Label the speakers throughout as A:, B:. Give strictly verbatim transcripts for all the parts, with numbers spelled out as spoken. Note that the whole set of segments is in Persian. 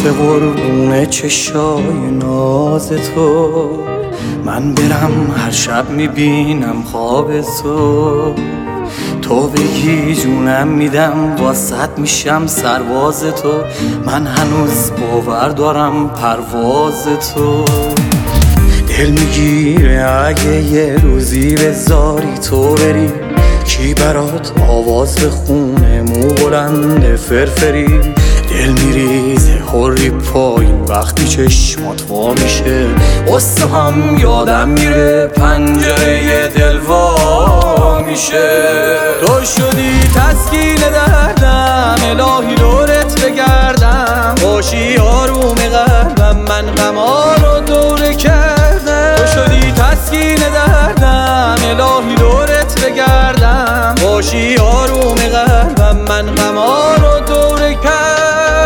A: که قربون چشای ناز تو من برم، هر شب میبینم خواب تو. تو بگی جونم میدم، واسط میشم سرواز تو. من هنوز باور دارم پرواز تو. دل میگیره اگه یه روزی بذاری تو بری، کی برات آواز بخونه مو بلند فرفری. دل میریزه خوری پایین وقتی چشمات وا میشه، قصه هم یادم میره پنجره دل وا میشه. تو شدی تسکین دردم، الهی دورت بگردم، باشی آروم قلبم، من غما رو دوره کردم. تو شدی تسکین دردم، الهی دورت بگردم، باشی آروم قلبم، من غما رو دوره کردم.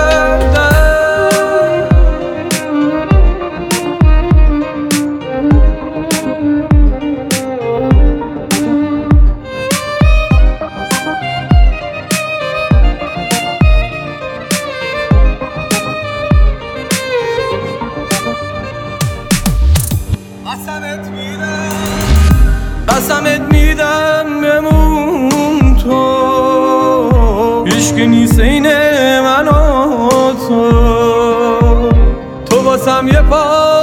A: قسمت میدم بمون تو، هیچکی نیست این من و تو. تو واسم یه پا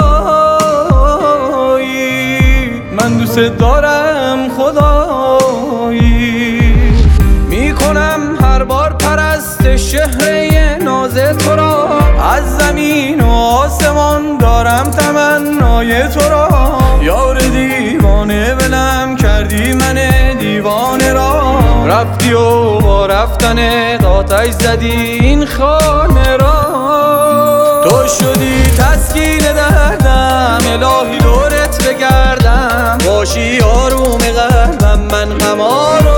A: خدایی، من دوست دارم خدایی. میکنم هر بار پرست شهره ناز تو را، از زمین و آسمان دارم تمنای تو را. یار دیوانه ولم کردی من دیوانه را، رفتی و با رفتن آتش زدی این خانه را. تو شدی تسکین دردم، الهی دورت بگردم، باشی آروم قلبم، من غما رو